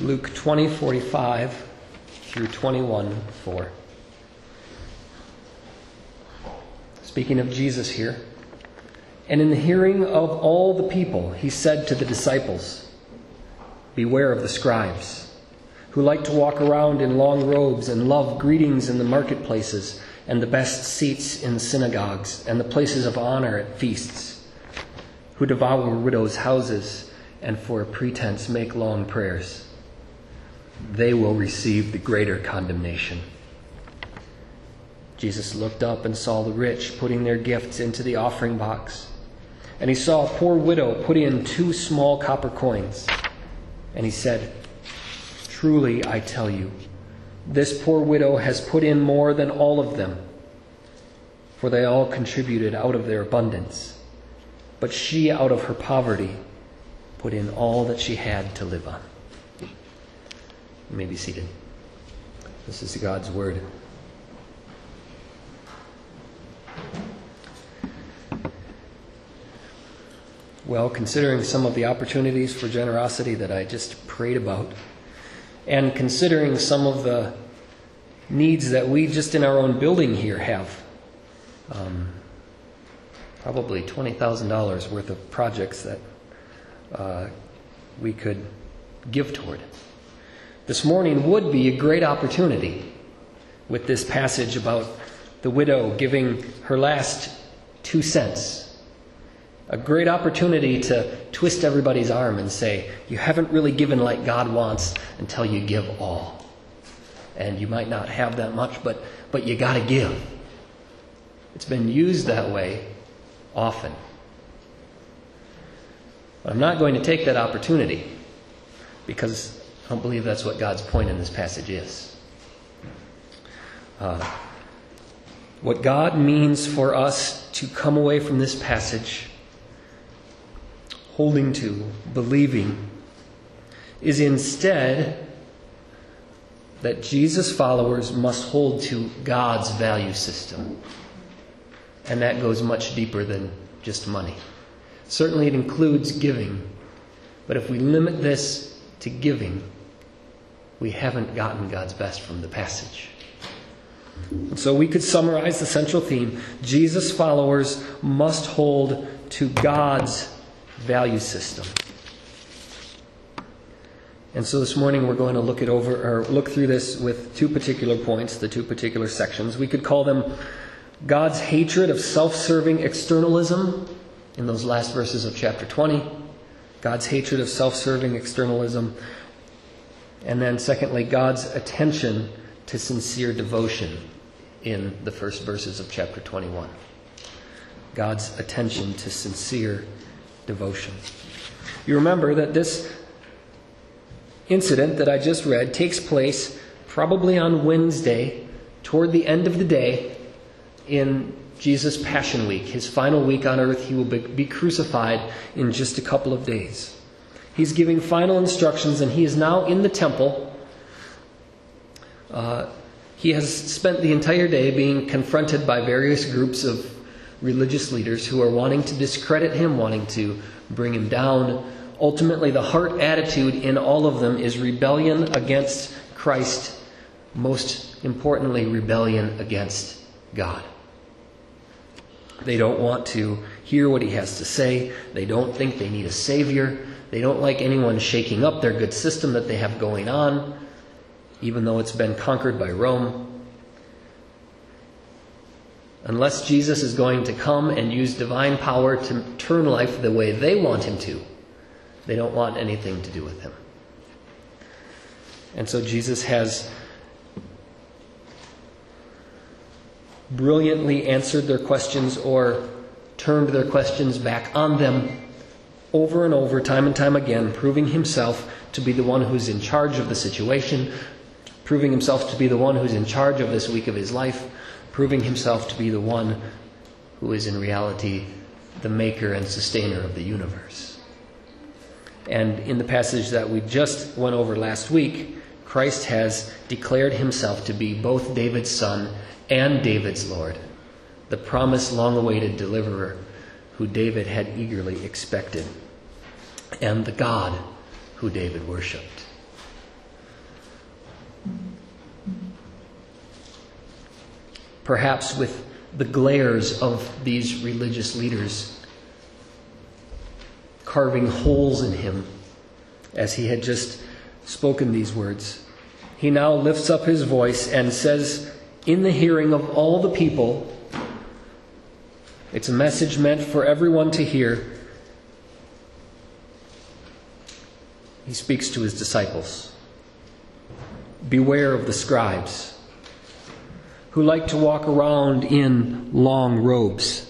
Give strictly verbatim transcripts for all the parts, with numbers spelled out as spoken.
Luke twenty forty-five through twenty-one four. Speaking of Jesus here. And in the hearing of all the people, he said to the disciples, "Beware of the scribes, who like to walk around in long robes and love greetings in the marketplaces and the best seats in synagogues and the places of honor at feasts, who devour widows' houses and for a pretense make long prayers. They will receive the greater condemnation." Jesus looked up and saw the rich putting their gifts into the offering box. And he saw a poor widow put in two small copper coins. And he said, "Truly, I tell you, this poor widow has put in more than all of them, for they all contributed out of their abundance. But she, out of her poverty, put in all that she had to live on." You may be seated. This is God's word. Well, considering some of the opportunities for generosity that I just prayed about, and considering some of the needs that we just in our own building here have, um, probably twenty thousand dollars worth of projects that uh, we could give toward. This morning would be a great opportunity with this passage about the widow giving her last two cents. A great opportunity to twist everybody's arm and say, you haven't really given like God wants until you give all. And you might not have that much, but, but you got to give. It's been used that way often. But I'm not going to take that opportunity because I don't believe that's what God's point in this passage is. Uh, what God means for us to come away from this passage holding to, believing, is instead that Jesus' followers must hold to God's value system. And that goes much deeper than just money. Certainly it includes giving, but if we limit this to giving, we haven't gotten God's best from the passage. And so we could summarize the central theme. Jesus' followers must hold to God's value system. And so this morning we're going to look it over or look through this with two particular points, the two particular sections. We could call them God's hatred of self-serving externalism in those last verses of chapter twenty. God's hatred of self-serving externalism. And then secondly, God's attention to sincere devotion in the first verses of chapter twenty-one. God's attention to sincere devotion. You remember that this incident that I just read takes place probably on Wednesday, toward the end of the day in Jesus' Passion Week, his final week on earth. He will be crucified in just a couple of days. He's giving final instructions, and he is now in the temple. Uh, he has spent the entire day being confronted by various groups of religious leaders who are wanting to discredit him, wanting to bring him down. Ultimately, the heart attitude in all of them is rebellion against Christ. Most importantly, rebellion against God. They don't want to hear what he has to say. They don't think they need a savior. They don't like anyone shaking up their good system that they have going on, even though it's been conquered by Rome. Unless Jesus is going to come and use divine power to turn life the way they want him to, they don't want anything to do with him. And so Jesus has brilliantly answered their questions or turned their questions back on them over and over, time and time again, proving himself to be the one who's in charge of the situation, proving himself to be the one who's in charge of this week of his life, proving himself to be the one who is in reality the maker and sustainer of the universe. And in the passage that we just went over last week, Christ has declared himself to be both David's son and David's Lord, the promised long-awaited deliverer who David had eagerly expected, and the God who David worshipped. perhaps with the glares of these religious leaders, carving holes in him as he had just spoken these words. He now lifts up his voice and says, in the hearing of all the people, it's a message meant for everyone to hear. He speaks to his disciples. Beware of the scribes who like to walk around in long robes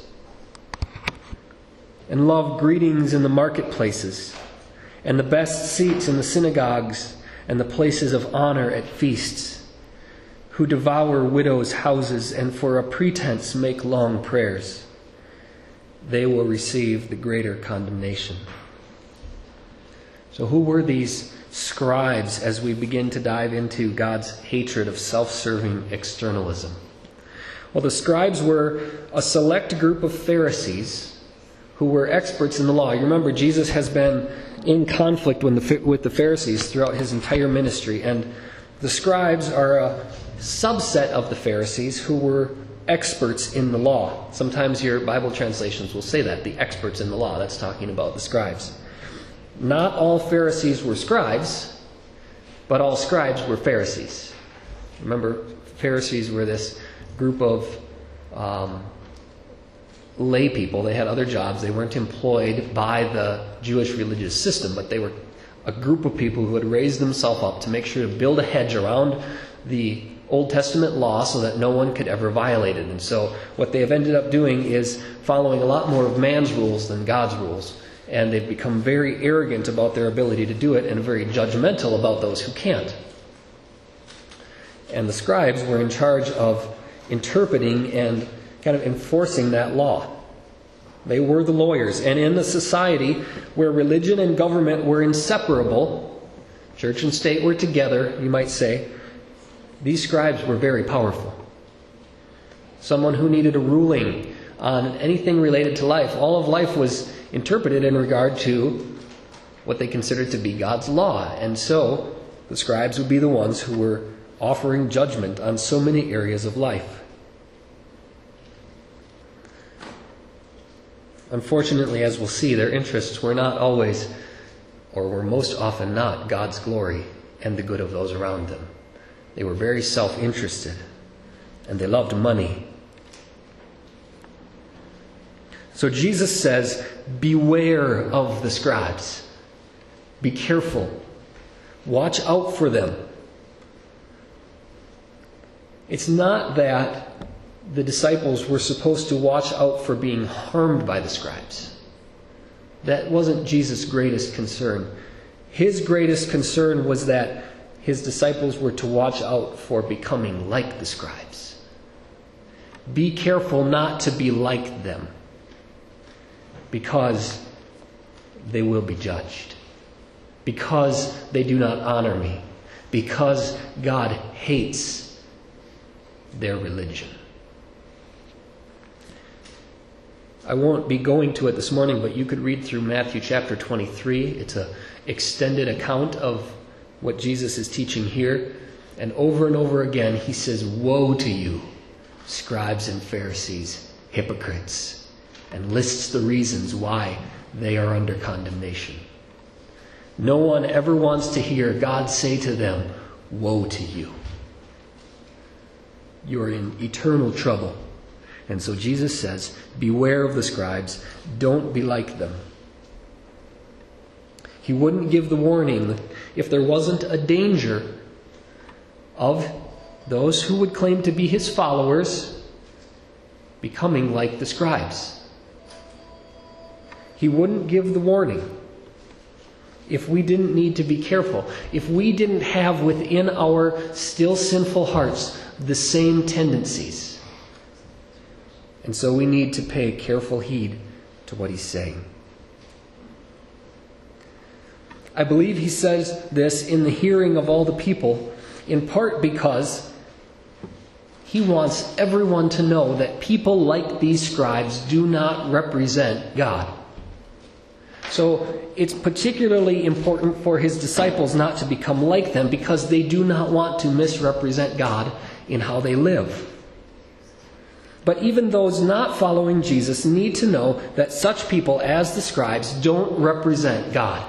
and love greetings in the marketplaces and the best seats in the synagogues and the places of honor at feasts, who devour widows' houses and for a pretense make long prayers. They will receive the greater condemnation. So who were these scribes as we begin to dive into God's hatred of self-serving externalism? Well, the scribes were a select group of Pharisees who were experts in the law. You remember, Jesus has been in conflict with the, with the Pharisees throughout his entire ministry, and the scribes are a subset of the Pharisees who were experts in the law. Sometimes your Bible translations will say that, the experts in the law. That's talking about the scribes. Not all Pharisees were scribes, but all scribes were Pharisees. Remember, Pharisees were this group of um, lay people. They had other jobs. They weren't employed by the Jewish religious system, but they were a group of people who had raised themselves up to make sure to build a hedge around the Old Testament law so that no one could ever violate it. And so what they have ended up doing is following a lot more of man's rules than God's rules. And they've become very arrogant about their ability to do it and very judgmental about those who can't. And the scribes were in charge of interpreting and kind of enforcing that law. They were the lawyers. And in the society where religion and government were inseparable, church and state were together, you might say, these scribes were very powerful. Someone who needed a ruling on anything related to life. All of life was interpreted in regard to what they considered to be God's law. And so the scribes would be the ones who were offering judgment on so many areas of life. Unfortunately, as we'll see, their interests were not always, or were most often not, God's glory and the good of those around them. They were very self-interested, and they loved money. So Jesus says, beware of the scribes. Be careful. Watch out for them. It's not that the disciples were supposed to watch out for being harmed by the scribes. That wasn't Jesus' greatest concern. His greatest concern was that his disciples were to watch out for becoming like the scribes. Be careful not to be like them, because they will be judged. Because they do not honor me. Because God hates their religion. I won't be going to it this morning, but you could read through Matthew chapter twenty-three. It's an extended account of what Jesus is teaching here. And over and over again, he says, woe to you, scribes and Pharisees, hypocrites, and lists the reasons why they are under condemnation. No one ever wants to hear God say to them, woe to you. You're in eternal trouble. And so Jesus says, beware of the scribes. Don't be like them. He wouldn't give the warning if there wasn't a danger of those who would claim to be his followers becoming like the scribes. He wouldn't give the warning if we didn't need to be careful, if we didn't have within our still sinful hearts the same tendencies. And so we need to pay careful heed to what he's saying. I believe he says this in the hearing of all the people, in part because he wants everyone to know that people like these scribes do not represent God. So it's particularly important for his disciples not to become like them, because they do not want to misrepresent God in how they live. But even those not following Jesus need to know that such people as the scribes don't represent God.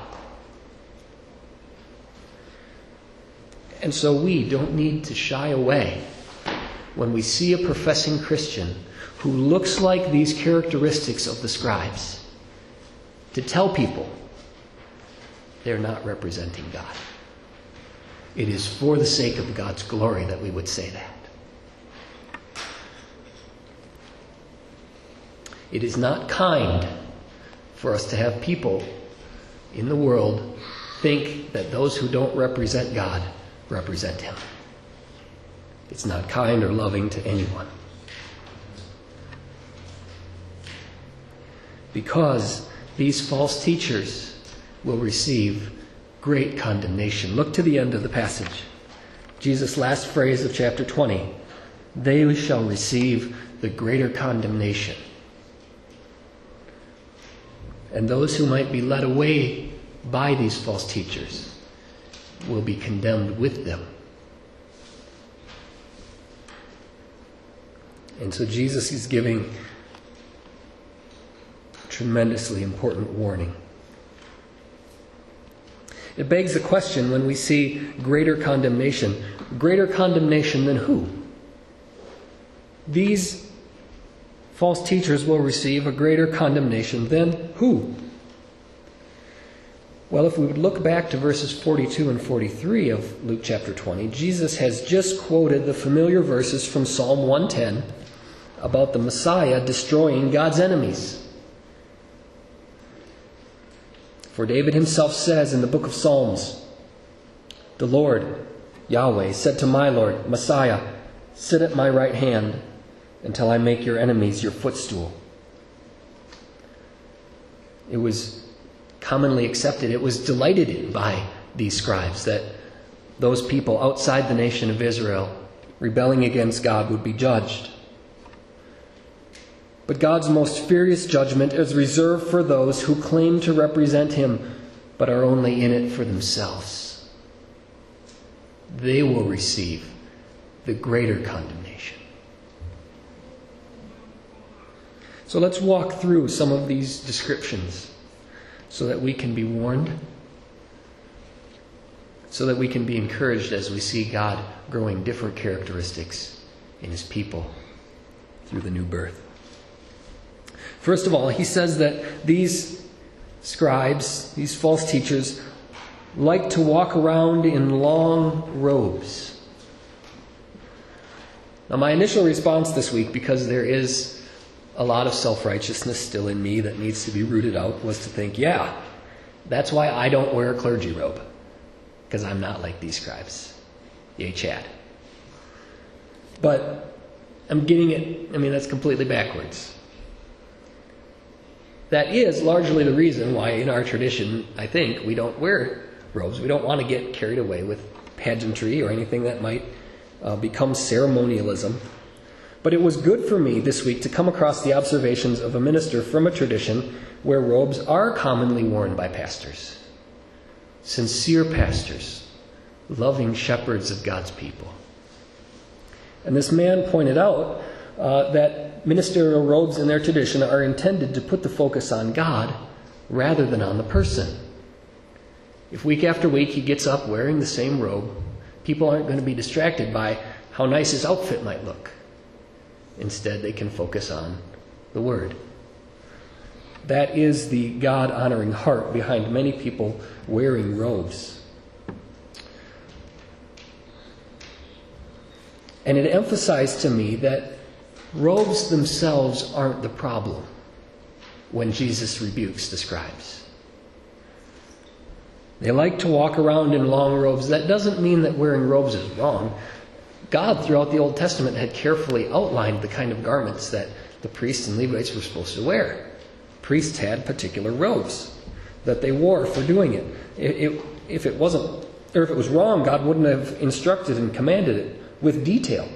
And so we don't need to shy away when we see a professing Christian who looks like these characteristics of the scribes, to tell people they're not representing God. It is for the sake of God's glory that we would say that. It is not kind for us to have people in the world think that those who don't represent God represent Him. It's not kind or loving to anyone. Because these false teachers will receive great condemnation. Look to the end of the passage. Jesus' last phrase of chapter twenty. They shall receive the greater condemnation. And those who might be led away by these false teachers will be condemned with them. And so Jesus is giving a tremendously important warning. It begs the question when we see greater condemnation. Greater condemnation than who? These false teachers will receive a greater condemnation than who? Well, if we would look back to verses forty-two and forty-three of Luke chapter twenty, Jesus has just quoted the familiar verses from Psalm one ten about the Messiah destroying God's enemies. For David himself says in the book of Psalms, the Lord, Yahweh, said to my Lord, Messiah, sit at my right hand until I make your enemies your footstool. It was commonly accepted, it was delighted in by these scribes that those people outside the nation of Israel rebelling against God would be judged. But God's most furious judgment is reserved for those who claim to represent Him, but are only in it for themselves. They will receive the greater condemnation. So let's walk through some of these descriptions so that we can be warned, so that we can be encouraged as we see God growing different characteristics in His people through the new birth. First of all, he says that these scribes, these false teachers, like to walk around in long robes. Now, my initial response this week, because there is a lot of self-righteousness still in me that needs to be rooted out, was to think, yeah, that's why I don't wear a clergy robe, because I'm not like these scribes. Yay, Chad. But I'm getting it, I mean, that's completely backwards. That is largely the reason why in our tradition, I think, we don't wear robes. We don't want to get carried away with pageantry or anything that might uh, become ceremonialism. But it was good for me this week to come across the observations of a minister from a tradition where robes are commonly worn by pastors. Sincere pastors, loving shepherds of God's people. And this man pointed out uh, that ministerial robes in their tradition are intended to put the focus on God rather than on the person. If week after week he gets up wearing the same robe, people aren't going to be distracted by how nice his outfit might look. Instead, they can focus on the Word. That is the God-honoring heart behind many people wearing robes. And it emphasized to me that robes themselves aren't the problem when Jesus rebukes the scribes. They like to walk around in long robes. That doesn't mean that wearing robes is wrong. God, throughout the Old Testament, had carefully outlined the kind of garments that the priests and Levites were supposed to wear. Priests had particular robes that they wore for doing it. It, it. If it wasn't, or if it was wrong, God wouldn't have instructed and commanded it with detail.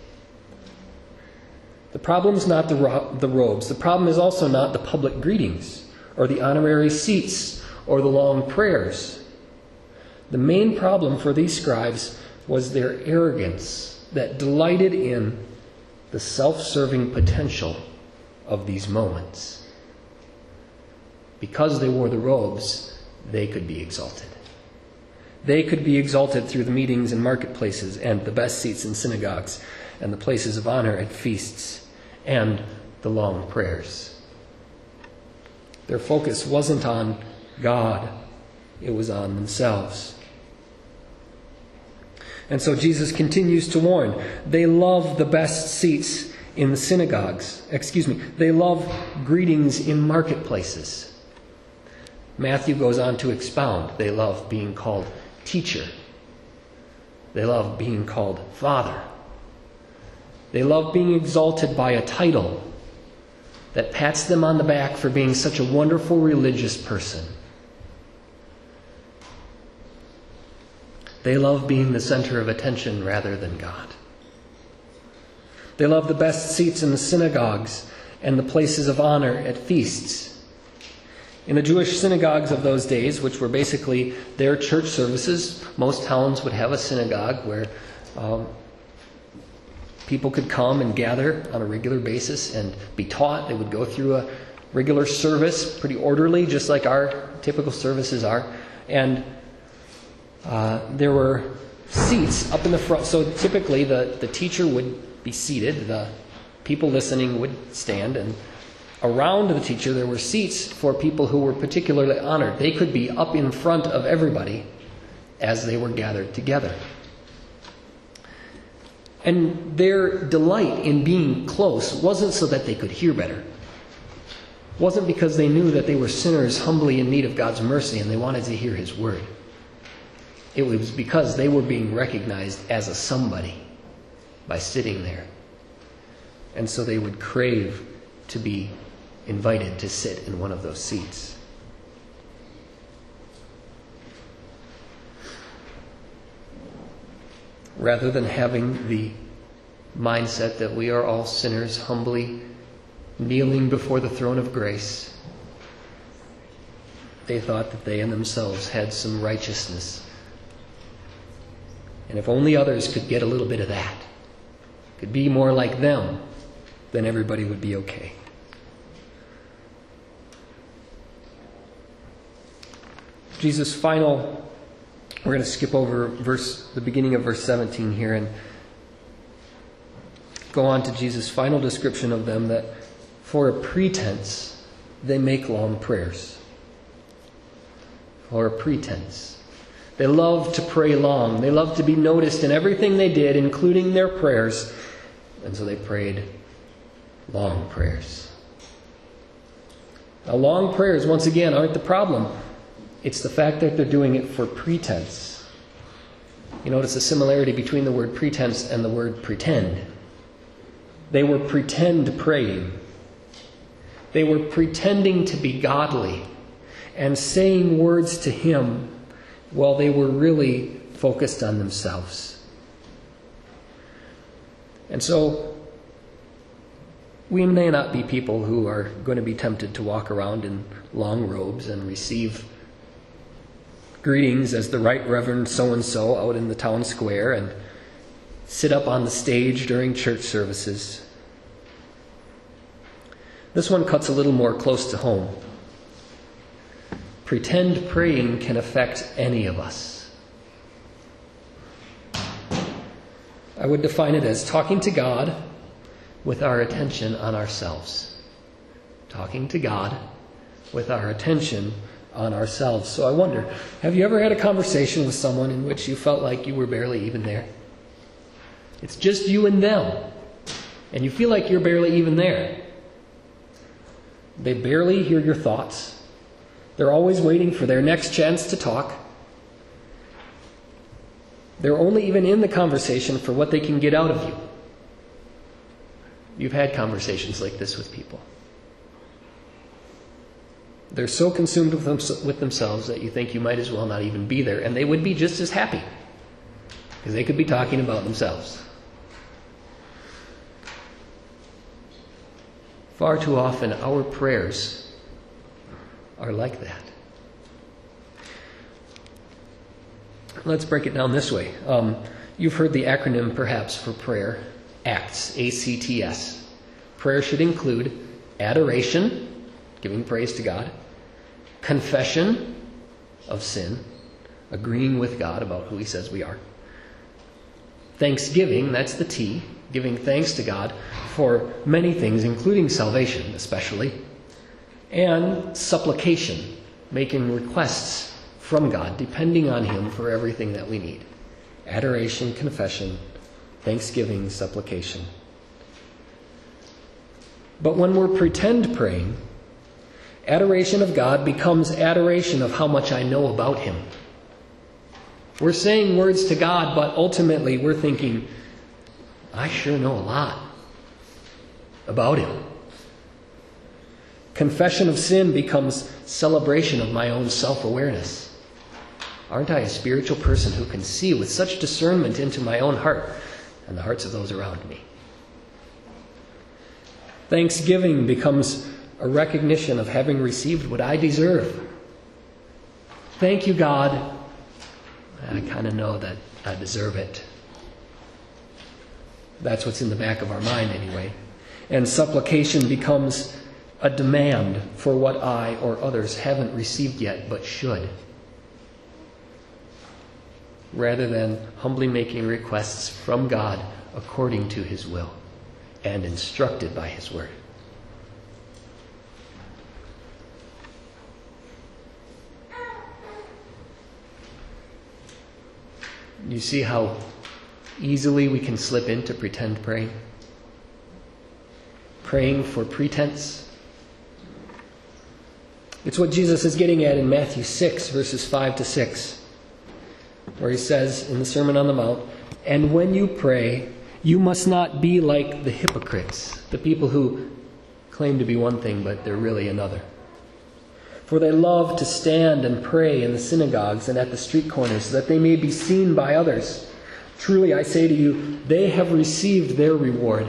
The problem is not the, ro- the robes. The problem is also not the public greetings or the honorary seats or the long prayers. The main problem for these scribes was their arrogance that delighted in the the self-serving potential of these moments. Because they wore the robes, they could be exalted. They could be exalted through the meetings in marketplaces and the best seats in synagogues and the places of honor at feasts and the long prayers. Their focus wasn't on God, it was on themselves. And so Jesus continues to warn. They love the best seats in the synagogues. Excuse me. They love greetings in marketplaces. Matthew goes on to expound. They love being called teacher. They love being called father. They love being exalted by a title that pats them on the back for being such a wonderful religious person. They love being the center of attention rather than God. They love the best seats in the synagogues and the places of honor at feasts. In the Jewish synagogues of those days, which were basically their church services, most towns would have a synagogue where um, people could come and gather on a regular basis and be taught. They would go through a regular service, pretty orderly, just like our typical services are. And uh, there were seats up in the front. So typically the, the teacher would be seated, the people listening would stand, and around the teacher there were seats for people who were particularly honored. They could be up in front of everybody as they were gathered together. And their delight in being close wasn't so that they could hear better. It wasn't because they knew that they were sinners humbly in need of God's mercy and they wanted to hear His word. It was because they were being recognized as a somebody by sitting there. And so they would crave to be invited to sit in one of those seats. Rather than having the mindset that we are all sinners humbly kneeling before the throne of grace, they thought that they in themselves had some righteousness. And if only others could get a little bit of that, could be more like them, then everybody would be okay. Jesus' final, we're going to skip over verse, the beginning of verse seventeen here and go on to Jesus' final description of them, that for a pretense they make long prayers. For a pretense. They love to pray long. They love to be noticed in everything they did, including their prayers. And so they prayed long prayers. Now, long prayers, once again, aren't the problem. It's the fact that they're doing it for pretense. You notice a similarity between the word pretense and the word pretend. They were pretend praying. They were pretending to be godly and saying words to Him while they were really focused on themselves. And so, we may not be people who are going to be tempted to walk around in long robes and receive greetings as the Right Reverend so-and-so out in the town square and sit up on the stage during church services. This one cuts a little more close to home. Pretend praying can affect any of us. I would define it as talking to God with our attention on ourselves. Talking to God with our attention on ourselves. So I wonder, have you ever had a conversation with someone in which you felt like you were barely even there? It's just you and them, and you feel like you're barely even there. They barely hear your thoughts. They're always waiting for their next chance to talk. They're only even in the conversation for what they can get out of you. You've had conversations like this with people. They're so consumed with, them, with themselves that you think you might as well not even be there, and they would be just as happy because they could be talking about themselves. Far too often, our prayers are like that. Let's break it down this way. Um, you've heard the acronym, perhaps, for prayer, acts, A C T S. Prayer should include adoration, giving praise to God, confession of sin, agreeing with God about who he says we are, thanksgiving, that's the T, giving thanks to God for many things, including salvation especially, and supplication, making requests from God, depending on him for everything that we need. Adoration, confession, thanksgiving, supplication. But when we're pretend praying, adoration of God becomes adoration of how much I know about him. We're saying words to God, but ultimately we're thinking, I sure know a lot about him. Confession of sin becomes celebration of my own self-awareness. Aren't I a spiritual person who can see with such discernment into my own heart and the hearts of those around me? Thanksgiving becomes a recognition of having received what I deserve. Thank you, God. I kind of know that I deserve it. That's what's in the back of our mind anyway. And supplication becomes a demand for what I or others haven't received yet but should, rather than humbly making requests from God according to his will and instructed by his word. You see how easily we can slip into pretend praying? Praying for pretense. It's what Jesus is getting at in Matthew six, verses five to six, where he says in the Sermon on the Mount, "And when you pray, you must not be like the hypocrites," the people who claim to be one thing, but they're really another. "For they love to stand and pray in the synagogues and at the street corners, so that they may be seen by others. Truly, I say to you, they have received their reward."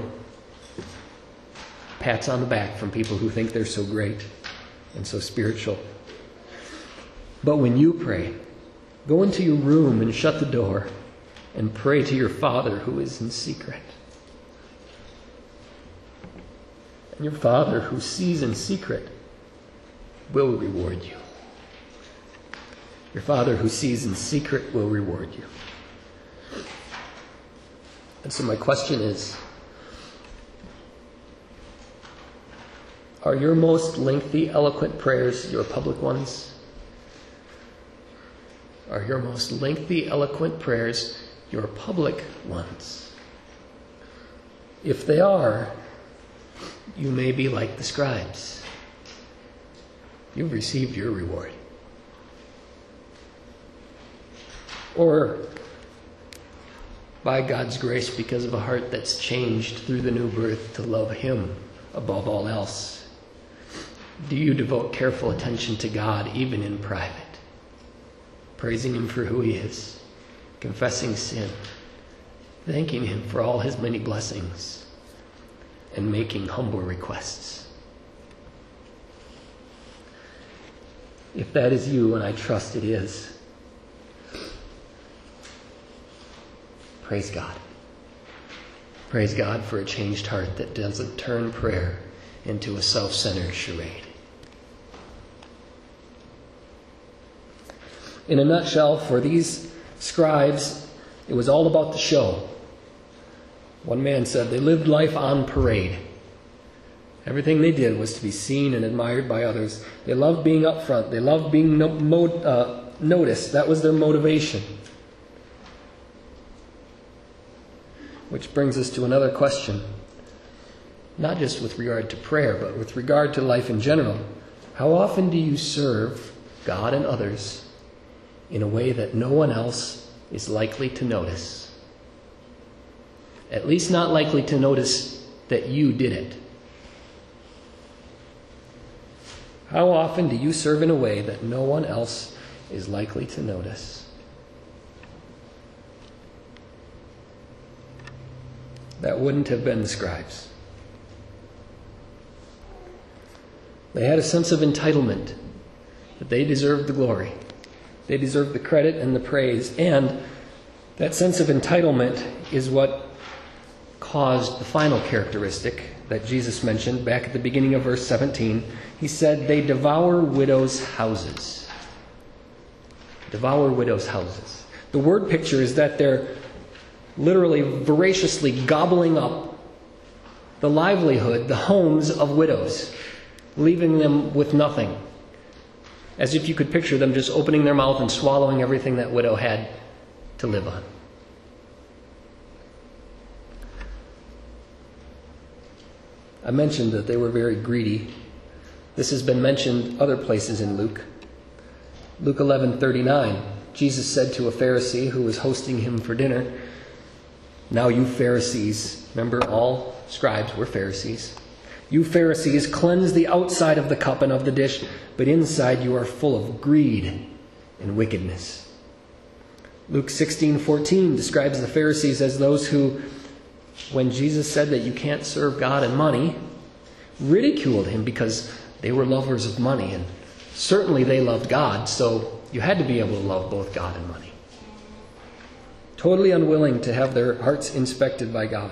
Pats on the back from people who think they're so great and so spiritual. "But when you pray, go into your room and shut the door and pray to your Father who is in secret. And your Father who sees in secret will reward you." Your Father who sees in secret will reward you. And so my question is, are your most lengthy, eloquent prayers your public ones? Are your most lengthy, eloquent prayers your public ones? If they are, you may be like the scribes. You've received your reward. Or, by God's grace, because of a heart that's changed through the new birth to love him above all else, do you devote careful attention to God even in private, praising him for who he is, confessing sin, thanking him for all his many blessings, and making humble requests? If that is you, and I trust it is, praise God. Praise God for a changed heart that doesn't turn prayer into a self-centered charade. In a nutshell, for these scribes, it was all about the show. One man said they lived life on parade. Everything they did was to be seen and admired by others. They loved being up front. They loved being no, mo, uh, noticed. That was their motivation. Which brings us to another question. Not just with regard to prayer, but with regard to life in general. How often do you serve God and others in a way that no one else is likely to notice? At least not likely to notice that you did it. How often do you serve in a way that no one else is likely to notice? That wouldn't have been the scribes. They had a sense of entitlement, that they deserved the glory. They deserved the credit and the praise. And that sense of entitlement is what caused the final characteristic that Jesus mentioned back at the beginning of verse seventeen. He said, they devour widows' houses. Devour widows' houses. The word picture is that they're literally voraciously gobbling up the livelihood, the homes of widows, leaving them with nothing. As if you could picture them just opening their mouth and swallowing everything that widow had to live on. I mentioned that they were very greedy. This has been mentioned other places in Luke. Luke eleven thirty-nine, Jesus said to a Pharisee who was hosting him for dinner, now you Pharisees, remember all scribes were Pharisees, you Pharisees cleanse the outside of the cup and of the dish, but inside you are full of greed and wickedness. Luke sixteen fourteen describes the Pharisees as those who, when Jesus said that you can't serve God and money, ridiculed him because they were lovers of money, and certainly they loved God, so you had to be able to love both God and money. Totally unwilling to have their hearts inspected by God.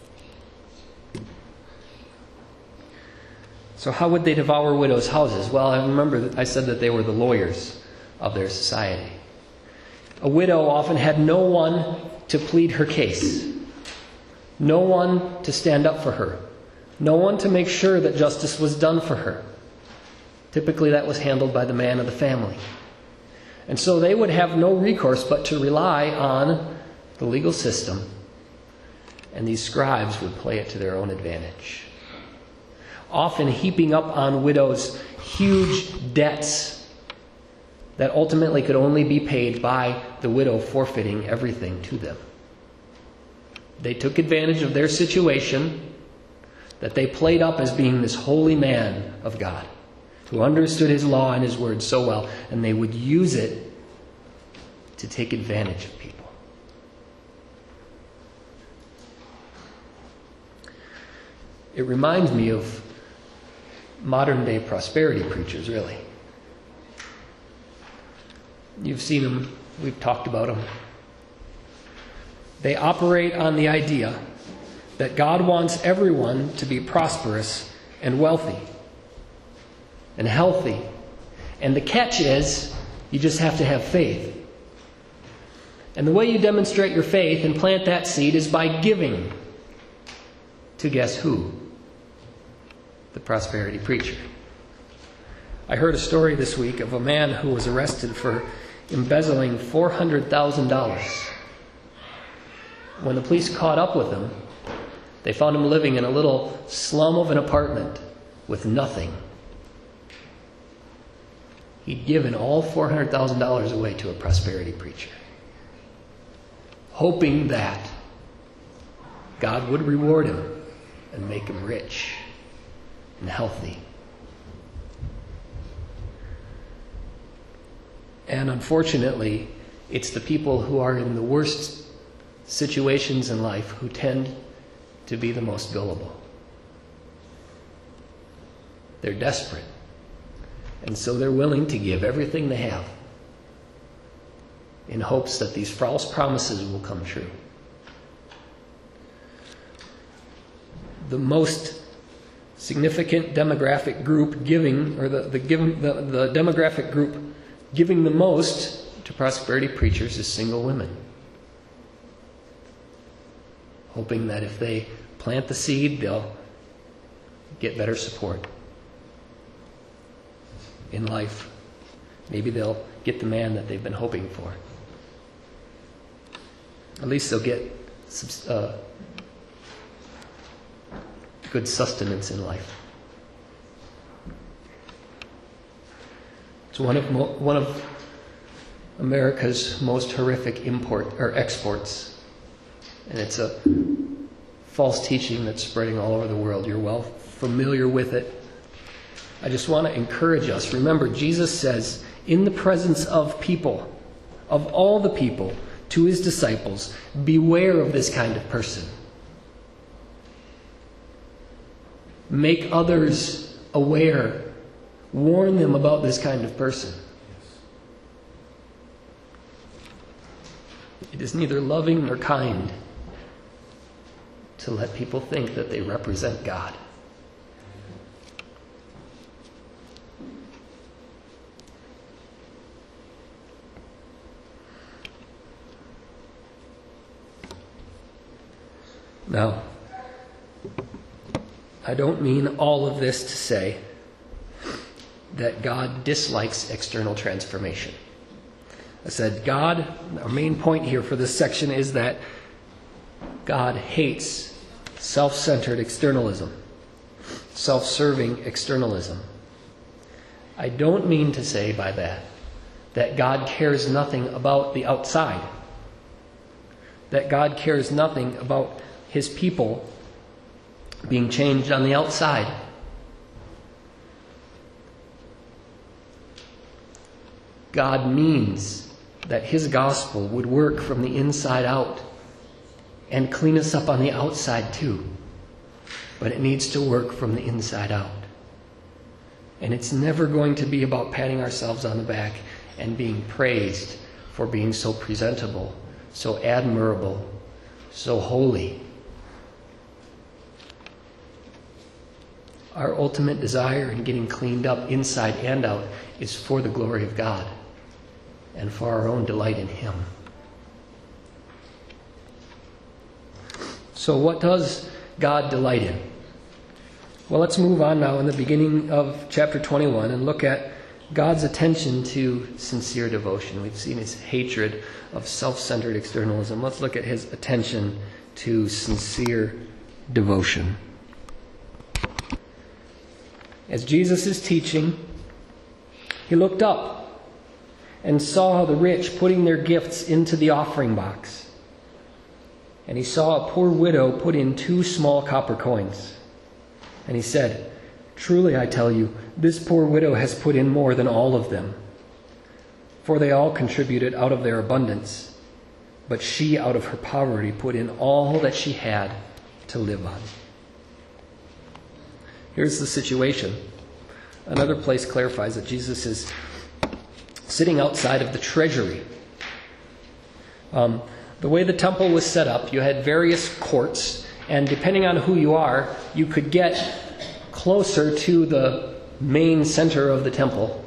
So how would they devour widows' houses? Well, I remember that I said that they were the lawyers of their society. A widow often had no one to plead her case, no one to stand up for her, no one to make sure that justice was done for her. Typically that was handled by the man of the family. And so they would have no recourse but to rely on the legal system, and these scribes would play it to their own advantage, often heaping up on widows huge debts that ultimately could only be paid by the widow forfeiting everything to them. They took advantage of their situation that they played up as being this holy man of God who understood his law and his word so well, and they would use it to take advantage of people. It reminds me of modern day prosperity preachers, really. You've seen them, we've talked about them. They operate on the idea that God wants everyone to be prosperous and wealthy and healthy. And the catch is, you just have to have faith. And the way you demonstrate your faith and plant that seed is by giving to guess who? The prosperity preacher. I heard a story this week of a man who was arrested for embezzling four hundred thousand dollars. When the police caught up with him, they found him living in a little slum of an apartment with nothing. He'd given all four hundred thousand dollars away to a prosperity preacher, hoping that God would reward him and make him rich and healthy. And unfortunately, it's the people who are in the worst situations in life who tend to be the most gullible. They're desperate. And so they're willing to give everything they have in hopes that these false promises will come true. The most significant demographic group giving, or the, the, given, the, the demographic group giving the most to prosperity preachers is single women, hoping that if they plant the seed, they'll get better support in life. Maybe they'll get the man that they've been hoping for. At least they'll get uh, good sustenance in life. It's one of mo- one of America's most horrific import or exports, and it's a false teaching that's spreading all over the world. You're well familiar with it. I just want to encourage us. Remember, Jesus says, in the presence of people, of all the people, to his disciples, beware of this kind of person. Make others aware. Warn them about this kind of person. It is neither loving nor kind to let people think that they represent God. Now, I don't mean all of this to say that God dislikes external transformation. I said God, our main point here for this section is that God hates self-centered externalism, self-serving externalism. I don't mean to say by that that God cares nothing about the outside, that God cares nothing about His people being changed on the outside. God means that His gospel would work from the inside out and clean us up on the outside too. But it needs to work from the inside out. And it's never going to be about patting ourselves on the back and being praised for being so presentable, so admirable, so holy. Our ultimate desire in getting cleaned up inside and out is for the glory of God and for our own delight in Him. So what does God delight in? Well, let's move on now in the beginning of chapter twenty-one and look at God's attention to sincere devotion. We've seen His hatred of self-centered externalism. Let's look at His attention to sincere devotion. As Jesus is teaching, He looked up and saw the rich putting their gifts into the offering box. And He saw a poor widow put in two small copper coins. And He said, "Truly I tell you, this poor widow has put in more than all of them. For they all contributed out of their abundance, but she out of her poverty put in all that she had to live on." Here's the situation. Another place clarifies that Jesus is sitting outside of the treasury. Um, the way the temple was set up, you had various courts, and depending on who you are, you could get closer to the main center of the temple,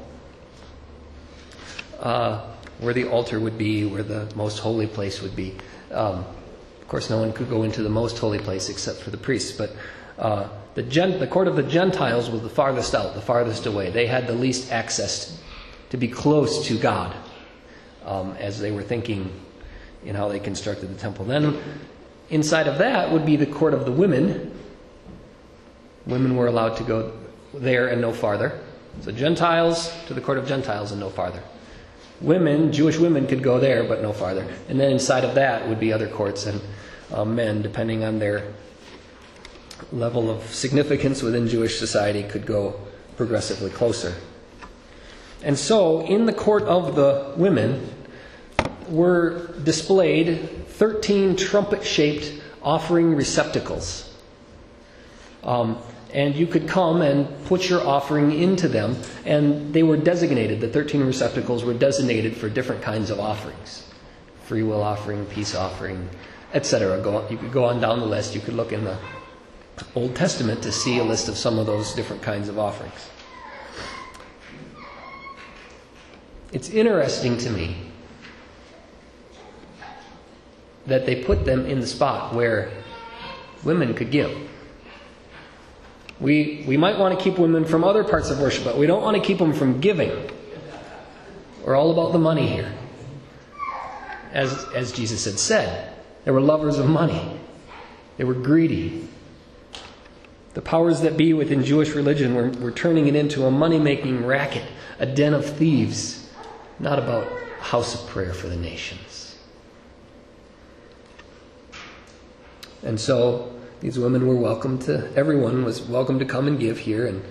uh, where the altar would be, where the most holy place would be. Um, of course, no one could go into the most holy place except for the priests, but uh, the, gen- the court of the Gentiles was the farthest out, the farthest away. They had the least access to be close to God um, as they were thinking in how they constructed the temple. Then inside of that would be the court of the women. Women were allowed to go there and no farther. So Gentiles to the court of Gentiles and no farther. Women, Jewish women could go there but no farther. And then inside of that would be other courts, and uh, men, depending on their level of significance within Jewish society, could go progressively closer. And so in the court of the women were displayed thirteen trumpet-shaped offering receptacles. Um, and you could come and put your offering into them, and they were designated. The thirteen receptacles were designated for different kinds of offerings. Free will offering, peace offering, et cetera. Go, you could go on down the list. You could look in the Old Testament to see a list of some of those different kinds of offerings. It's interesting to me that they put them in the spot where women could give. We we might want to keep women from other parts of worship, but we don't want to keep them from giving. We're all about the money here. As, as Jesus had said, they were lovers of money. They were greedy. The powers that be within Jewish religion were, were turning it into a money-making racket, a den of thieves, not about a house of prayer for the nations. And so these women were welcome to, everyone was welcome to come and give here. And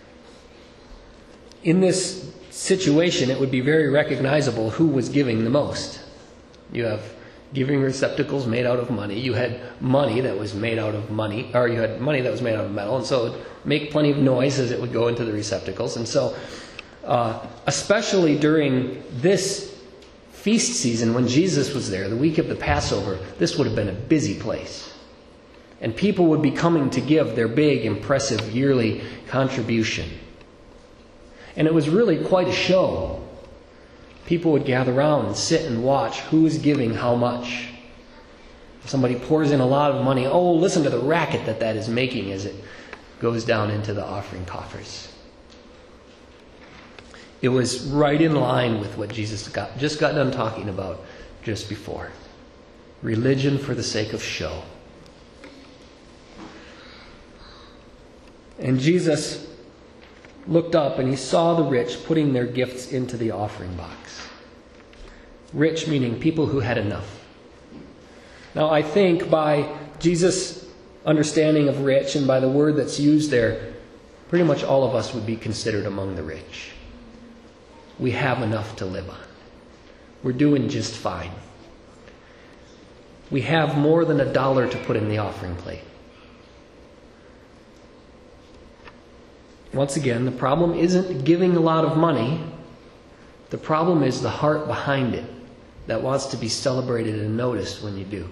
in this situation, it would be very recognizable who was giving the most. You have giving receptacles made out of money. You had money that was made out of money, or you had money that was made out of metal, and so it would make plenty of noise as it would go into the receptacles. And so, uh, especially during this feast season when Jesus was there, the week of the Passover, this would have been a busy place. And people would be coming to give their big, impressive yearly contribution. And it was really quite a show. People would gather around and sit and watch who is giving how much. If somebody pours in a lot of money, oh, listen to the racket that that is making as it goes down into the offering coffers. It was right in line with what Jesus got, just got done talking about just before. Religion for the sake of show. And Jesus looked up and he saw the rich putting their gifts into the offering box. Rich meaning people who had enough. Now I think by Jesus' understanding of rich and by the word that's used there, pretty much all of us would be considered among the rich. We have enough to live on. We're doing just fine. We have more than a dollar to put in the offering plate. Once again, the problem isn't giving a lot of money. The problem is the heart behind it that wants to be celebrated and noticed when you do.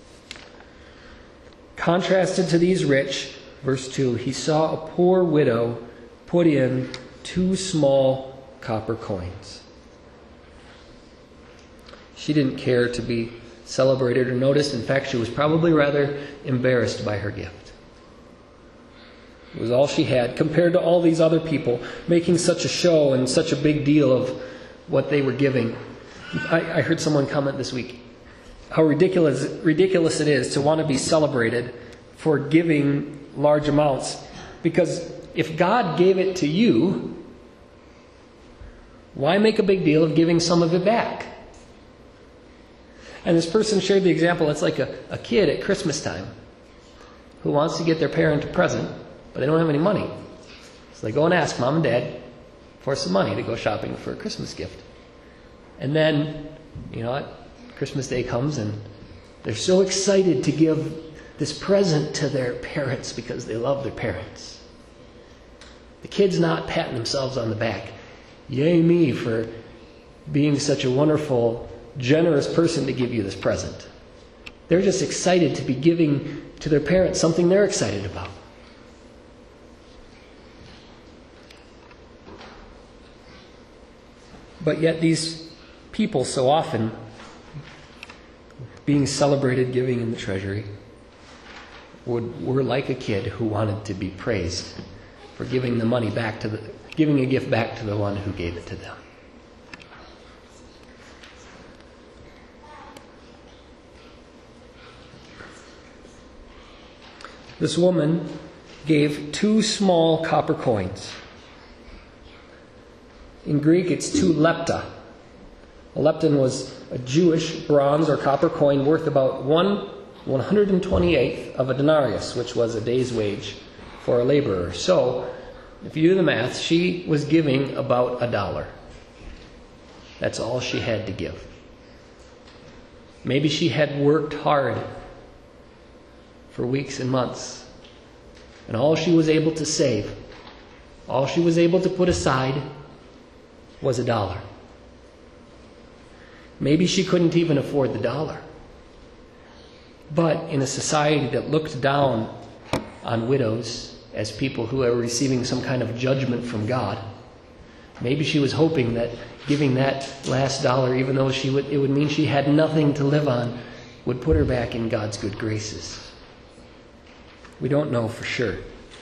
Contrasted to these rich, verse two, he saw a poor widow put in two small copper coins. She didn't care to be celebrated or noticed. In fact, she was probably rather embarrassed by her gift. It was all she had compared to all these other people making such a show and such a big deal of what they were giving. I, I heard someone comment this week how ridiculous ridiculous it is to want to be celebrated for giving large amounts. Because if God gave it to you, why make a big deal of giving some of it back? And this person shared the example, it's like a, a kid at Christmas time who wants to get their parent a present, but they don't have any money. So they go and ask mom and dad for some money to go shopping for a Christmas gift. And then, you know what? Christmas Day comes and they're so excited to give this present to their parents because they love their parents. The kid's not patting themselves on the back. Yay me for being such a wonderful, generous person to give you this present. They're just excited to be giving to their parents something they're excited about. But yet these people so often being celebrated giving in the treasury would, were like a kid who wanted to be praised for giving the money back to the, giving a gift back to the one who gave it to them. This woman gave two small copper coins. In Greek, it's two lepta. A lepton was a Jewish bronze or copper coin worth about one one hundred twenty-eighth of a denarius, which was a day's wage for a laborer. So, if you do the math, she was giving about a dollar. That's all she had to give. Maybe she had worked hard for weeks and months, and all she was able to save, all she was able to put aside was a dollar. Maybe she couldn't even afford the dollar. But in a society that looked down on widows as people who are receiving some kind of judgment from God, maybe she was hoping that giving that last dollar, even though she would, it would mean she had nothing to live on, would put her back in God's good graces. We don't know for sure.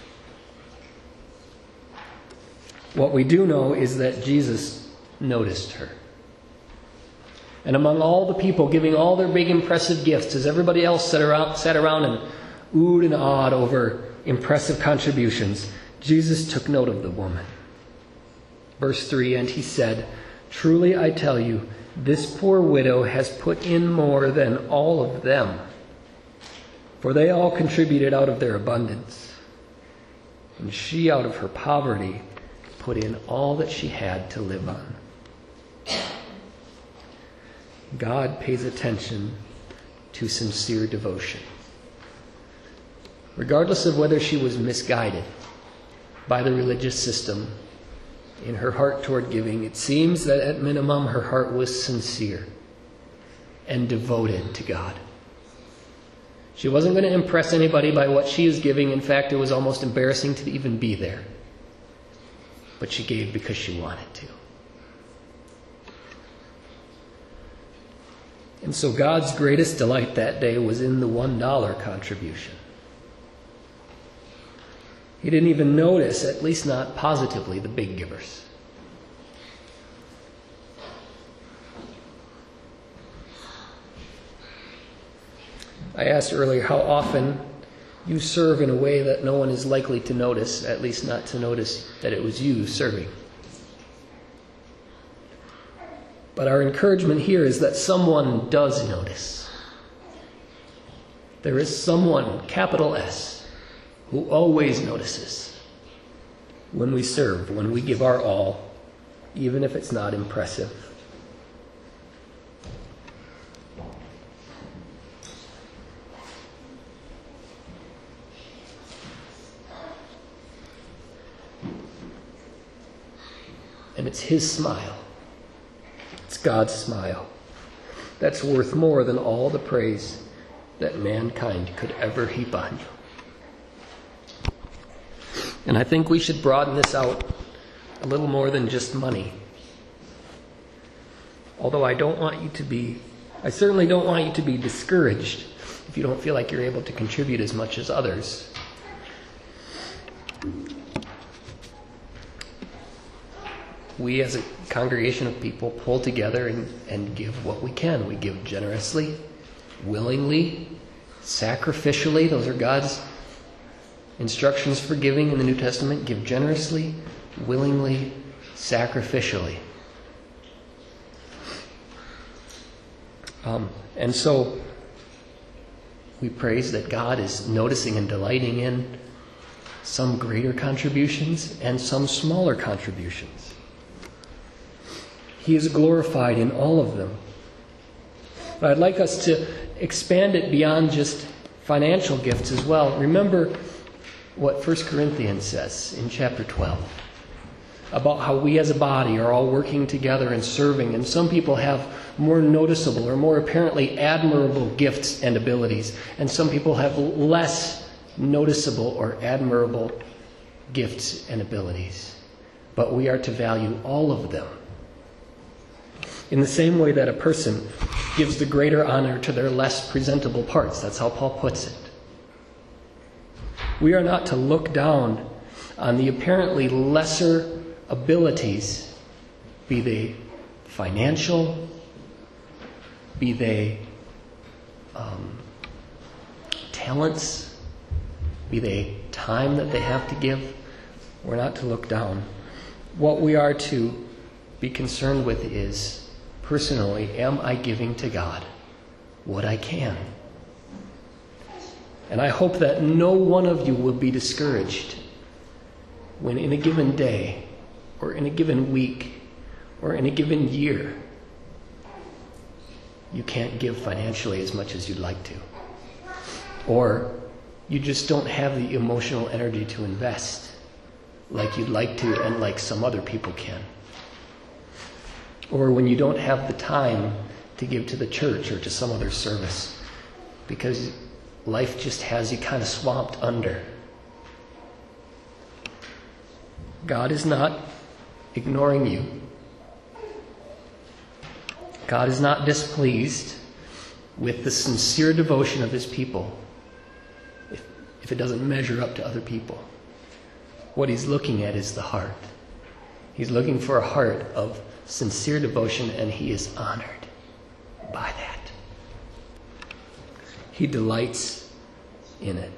What we do know is that Jesus noticed her. And among all the people giving all their big impressive gifts, as everybody else sat around, sat around and oohed and awed over impressive contributions, Jesus took note of the woman. Verse three, and he said, "Truly I tell you, this poor widow has put in more than all of them, for they all contributed out of their abundance, and she out of her poverty put in all that she had to live on." God pays attention to sincere devotion. Regardless of whether she was misguided by the religious system in her heart toward giving, it seems that at minimum her heart was sincere and devoted to God. She wasn't going to impress anybody by what she is giving. In fact, it was almost embarrassing to even be there. But she gave because she wanted to. And so God's greatest delight that day was in the one dollar contribution. He didn't even notice, at least not positively, the big givers. I asked earlier how often you serve in a way that no one is likely to notice, at least not to notice that it was you serving. But our encouragement here is that someone does notice. There is someone, capital S, who always notices when we serve, when we give our all, even if it's not impressive. And it's His smile. It's God's smile. That's worth more than all the praise that mankind could ever heap on you. And I think we should broaden this out a little more than just money. Although I don't want you to be, I certainly don't want you to be discouraged if you don't feel like you're able to contribute as much as others. We as a congregation of people pull together and, and give what we can. We give generously, willingly, sacrificially. Those are God's instructions for giving in the New Testament. Give generously, willingly, sacrificially. Um, and so we praise that God is noticing and delighting in some greater contributions and some smaller contributions. He is glorified in all of them. But I'd like us to expand it beyond just financial gifts as well. Remember what First Corinthians says in chapter twelve about how we as a body are all working together and serving. And some people have more noticeable or more apparently admirable gifts and abilities. And some people have less noticeable or admirable gifts and abilities. But we are to value all of them. In the same way that a person gives the greater honor to their less presentable parts. That's how Paul puts it. We are not to look down on the apparently lesser abilities, be they financial, be they um, talents, be they time that they have to give. We're not to look down. What we are to be concerned with is, personally, am I giving to God what I can? And I hope that no one of you will be discouraged when in a given day, or in a given week, or in a given year, you can't give financially as much as you'd like to. Or you just don't have the emotional energy to invest like you'd like to and like some other people can. Or when you don't have the time to give to the church or to some other service because life just has you kind of swamped under. God is not ignoring you. God is not displeased with the sincere devotion of His people if, if it doesn't measure up to other people. What He's looking at is the heart. He's looking for a heart of sincere devotion, and He is honored by that. He delights in it.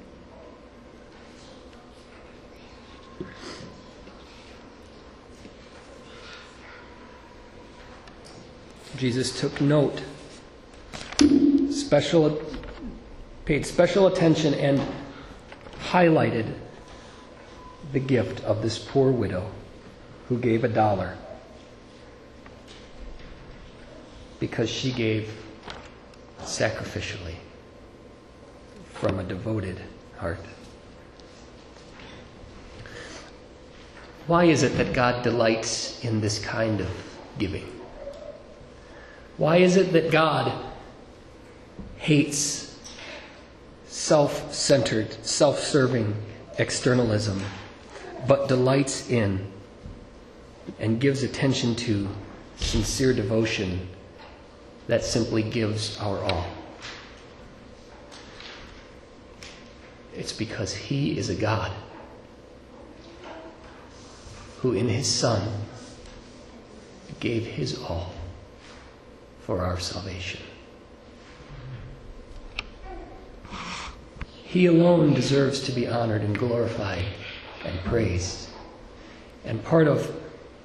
Jesus took note, special, paid special attention and highlighted the gift of this poor widow who gave a dollar. Because she gave sacrificially from a devoted heart. Why is it that God delights in this kind of giving? Why is it that God hates self-centered, self-serving externalism, but delights in and gives attention to sincere devotion that simply gives our all. It's because he is a God who in his Son gave his all for our salvation. He alone deserves to be honored and glorified and praised. And part of,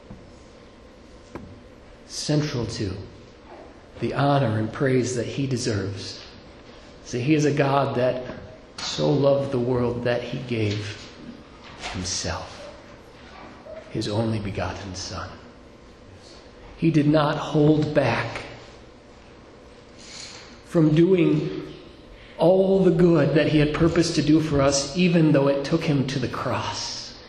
central to, the honor and praise that he deserves is that he is a God that so loved the world that he gave himself, his only begotten Son. He did not hold back from doing all the good that he had purposed to do for us, even though it took him to the cross.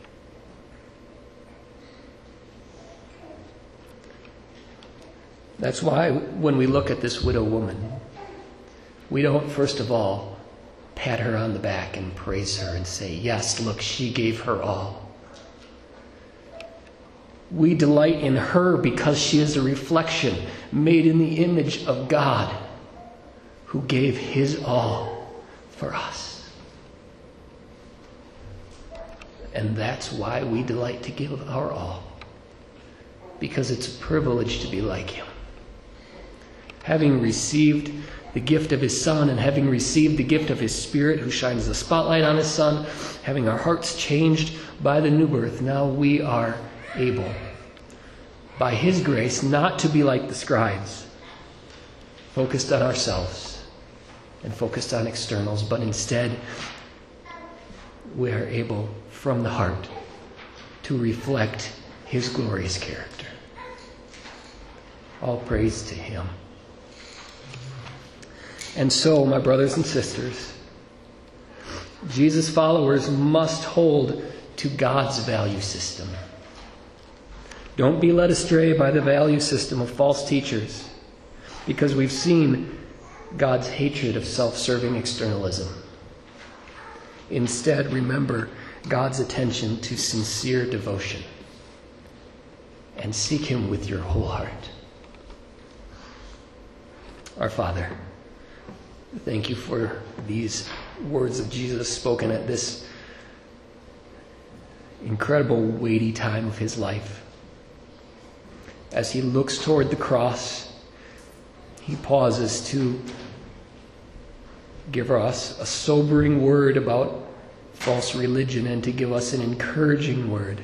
That's why when we look at this widow woman, we don't first of all pat her on the back and praise her and say, yes, look, she gave her all. We delight in her because she is a reflection made in the image of God, who gave his all for us. And that's why we delight to give our all, because it's a privilege to be like him. Having received the gift of his Son and having received the gift of his Spirit, who shines the spotlight on his Son, having our hearts changed by the new birth, now we are able, by his grace, not to be like the scribes, focused on ourselves and focused on externals, but instead we are able from the heart to reflect his glorious character. All praise to him. And so, my brothers and sisters, Jesus' followers must hold to God's value system. Don't be led astray by the value system of false teachers, because we've seen God's hatred of self-serving externalism. Instead, remember God's attention to sincere devotion and seek him with your whole heart. Our Father, thank you for these words of Jesus spoken at this incredible, weighty time of his life. As he looks toward the cross, he pauses to give us a sobering word about false religion and to give us an encouraging word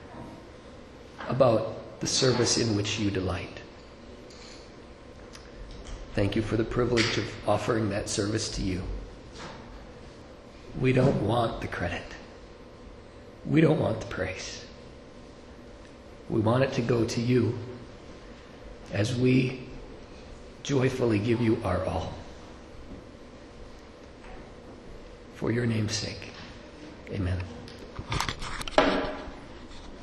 about the service in which you delight. Thank you for the privilege of offering that service to you. We don't want the credit. We don't want the praise. We want it to go to you as we joyfully give you our all. For your name's sake, amen.